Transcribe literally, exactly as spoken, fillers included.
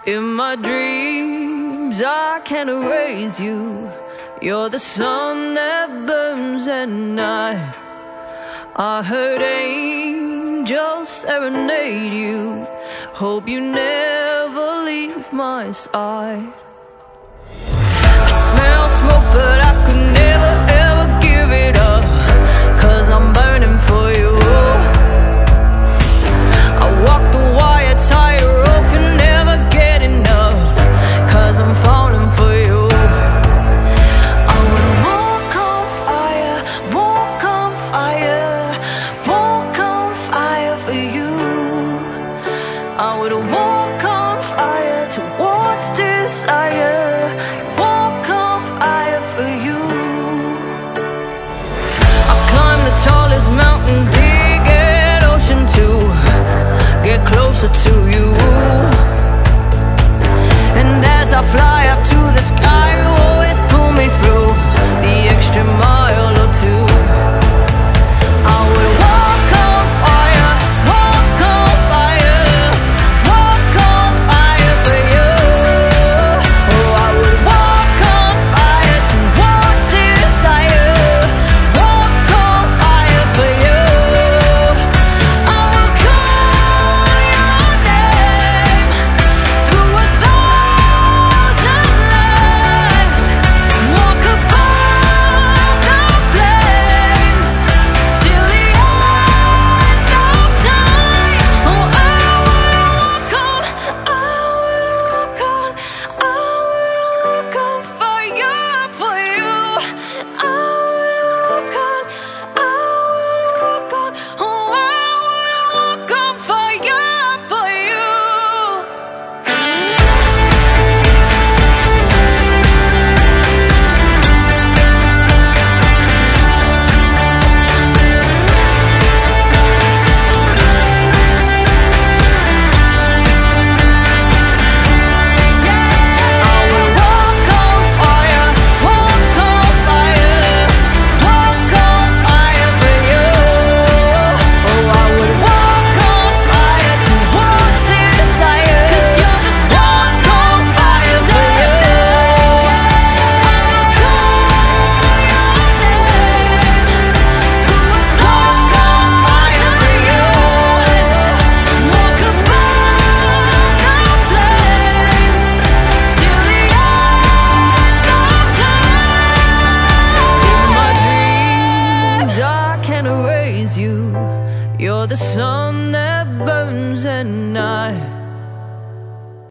In my dreams I can't erase you. You're the sun that burns at night. I heard angels serenade you. Hope you never leave my side. I smell smoke but I could never ever give it up, 'cause I'm burning for you. I walk the wire, tightrope, can never get enough, 'cause I'm falling for you. I would walk on fire, walk on fire, walk on fire for you. I would walk on fire towards desire, walk on fire for you. I climb the tallest mountain, dig an ocean to get closer to you. And as I fly up to the sky, you always pull me through the extra mile or two. I would walk on fire, walk on fire, walk on fire for you. Oh, I would walk on fire towards desire, walk on fire for you. I will call your name through a thousand lives, walk above the flames till the end of time. Oh, I would walk on, I would walk on, I would walk on fire for you. I would walk on, I would walk on, oh, I would walk on fire for you. I would walk on fire, walk on fire, walk on fire for you. Oh, I would walk on fire towards desire, 'cause you're the sun on fire for you. I will call your name through a thousand fire for you. Walk above the flames till the end of time. In my dreams I can't erase you. You're the sun that burns at night.